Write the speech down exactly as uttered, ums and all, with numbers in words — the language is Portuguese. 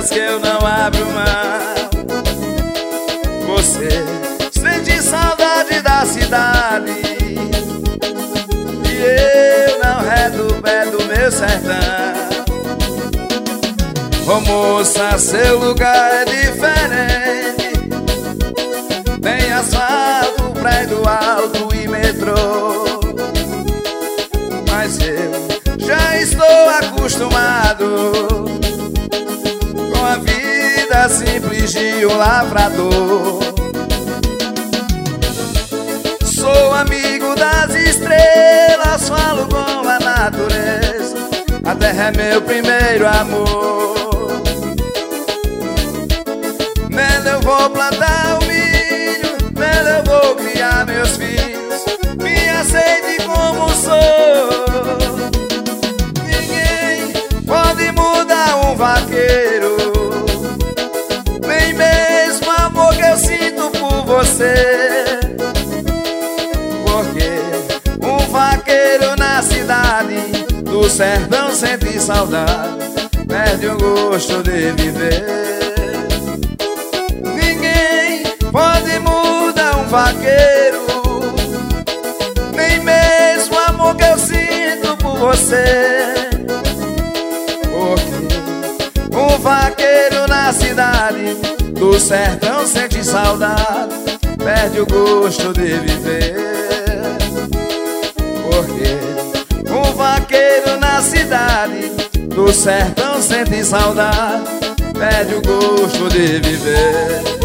coisas que eu não abro mão. Você sente saudade da cidade e eu não redo pé do meu sertão. Ô moça, seu lugar é diferente. Tem asfalto, prédio alto e metrô. Mas eu já estou acostumado com a vida simples de um lavrador. Sou amigo das estrelas, falo com a natureza. A terra é meu primeiro amor. Nela eu vou plantar o milho, nela eu vou criar meus filhos. Me aceite como sou. Ninguém pode mudar um vaqueiro, nem mesmo o amor que eu sinto por você. Porque um vaqueiro na cidade do sertão sente saudade, perde o gosto de viver. Pode mudar um vaqueiro, nem mesmo o amor que eu sinto por você. Porque um vaqueiro na cidade do sertão sente saudade, perde o gosto de viver. Porque um vaqueiro na cidade do sertão sente saudade, perde o gosto de viver.